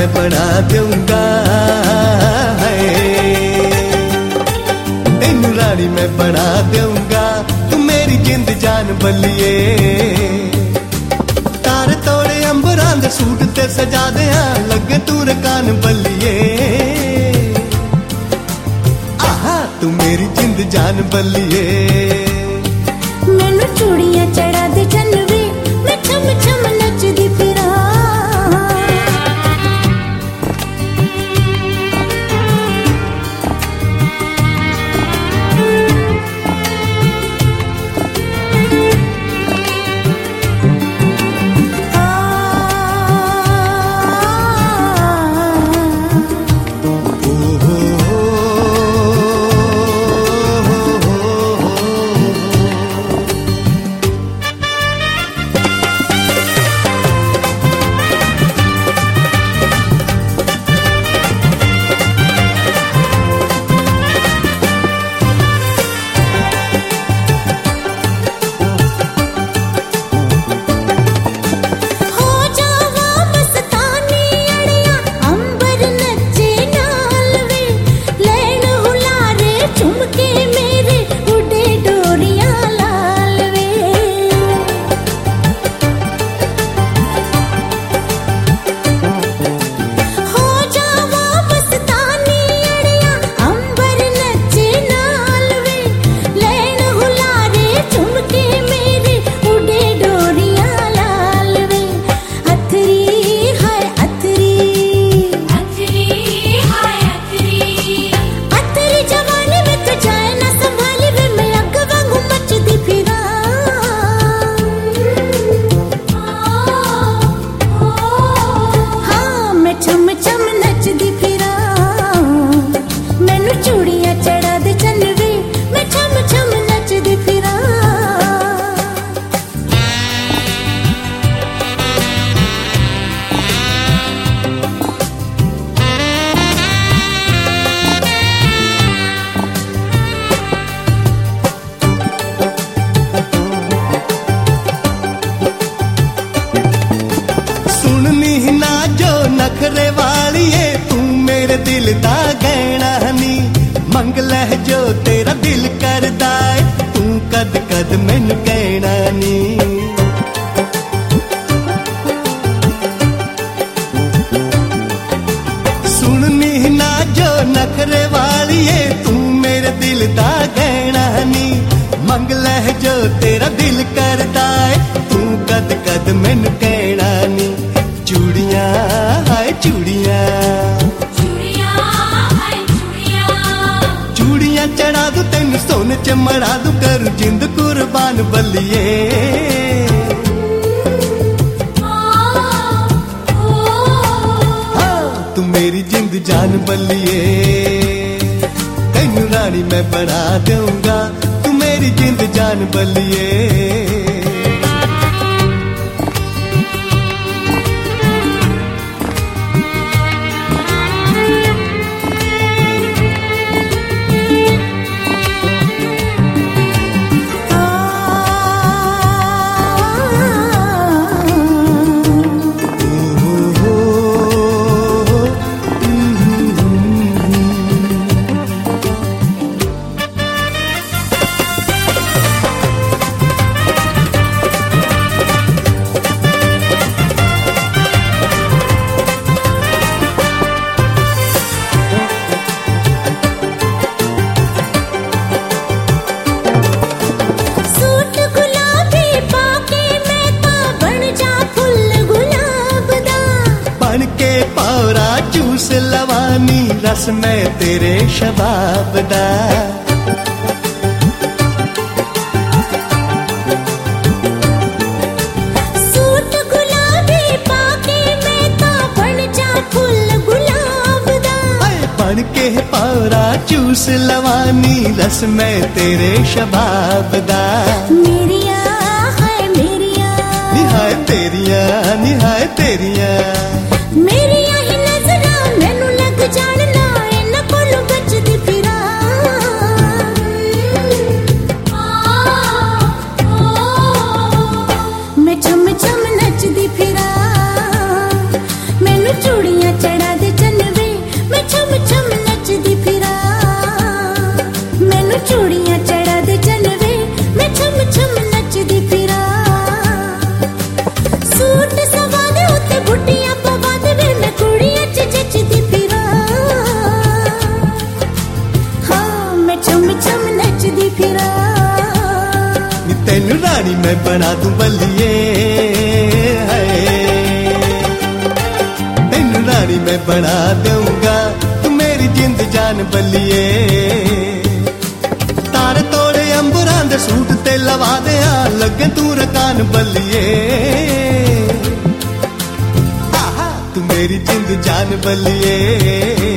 मैं बढ़ा दूंगा, तेनू रानी मैं बढ़ा दूंगा, तू मेरी जिंद जान बल्लिए। तारे तोड़े अंबरां दे सूट ते सजा देआ, लगे तू रकान बल्लिए। आहा तू मेरी जिंद जान बल्लिए। मैनू चूड़ियां चढ़ा दे चन्नवे, मैं छम छम नचदी फिरां। नखरे वालिए तू मेरे दिल दा गहना नी, मंग लह जो तेरा दिल करदा है, तू कद कद मैनू कहना नी। सुननी ना जो नखरे वालिए तू मेरे दिल दा गहना नी, मंग लह जो तेरा दिल करदा है, तू कद कद मैनू कहना नी। चूड़ियां हाय चूड़ियां, चूड़ियां चढ़ा दू तेन सोने च मड़ा दू, कर जिंद कुर्बान बल्लिए। हाँ तू मेरी जिंद जान बल्लिए, तेनू रानी मैं बना दूंगा, तू मेरी जिंद जान बल्लिए। पावरा चूस लवानी, रस में तेरे शबाब दा। सूट गुलाबी पाके मैं ता बन जा फुल गुलाब दा। बन के पावरा चूस लवानी, रस में तेरे शबाब दा। मेरिया हाय मेरिया, निहाय तेरिया निहाय तेरिया, मेरिया ही नजरा मैनू लग जानना, इन्हां कोलों बचदी फिरां। मैं छम छम नचदी फिरां, मैनू चूड़ियां चढ़ा मैं बना दूं बल्लिए, तेनू रानी मैं बना दूंगा, तू मेरी जिंद जान बल्लिए। तारे तोड़े अंबरां दे सूट ते लवा दे, लगे तू रकान बल्लिए, तू मेरी जिंद जान बल्लिए।